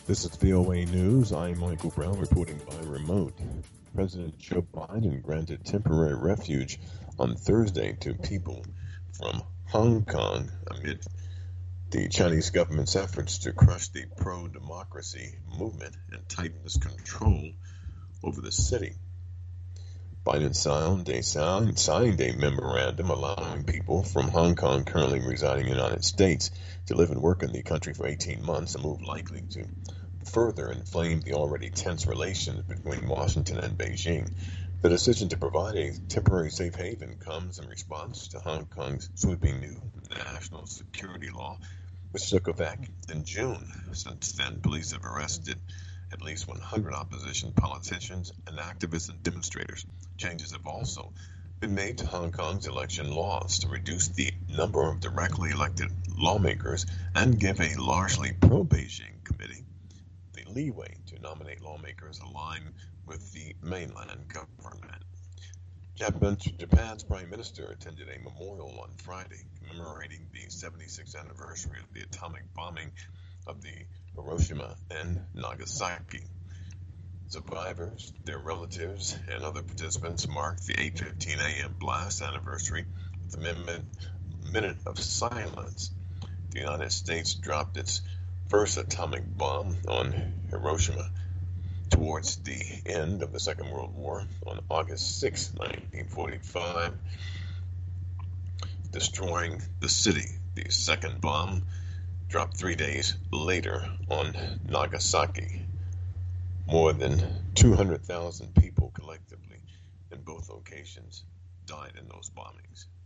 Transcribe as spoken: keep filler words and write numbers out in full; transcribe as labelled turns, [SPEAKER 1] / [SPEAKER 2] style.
[SPEAKER 1] This is V O A News. I'm Michael Brown reporting by remote. President Joe Biden granted temporary refuge on Thursday to people from Hong Kong amid the Chinese government's efforts to crush the pro-democracy movement and tighten its control over the city. Biden signed a, signed a memorandum allowing people from Hong Kong currently residing in the United States to live and work in the country for eighteen months, a move likely to further inflame the already tense relations between Washington and Beijing. The decision to provide a temporary safe haven comes in response to Hong Kong's sweeping new national security law, which took effect in June. Since then, police have arrested at least one hundred opposition politicians and activists and demonstrators. Changes have also been made to Hong Kong's election laws to reduce the number of directly elected lawmakers and give a largely pro-Beijing committee the leeway to nominate lawmakers aligned with the mainland government. Japan's Prime Minister attended a memorial on Friday commemorating the seventy-sixth anniversary of the atomic bombing of the Hiroshima and Nagasaki. Survivors, their relatives, and other participants marked the eight fifteen a.m. blast anniversary with a minute, minute of silence. The United States dropped its first atomic bomb on Hiroshima towards the end of the Second World War on August sixth, nineteen forty-five, destroying the city. The second bomb dropped three days later on Nagasaki. More than two hundred thousand people collectively in both locations died in those bombings.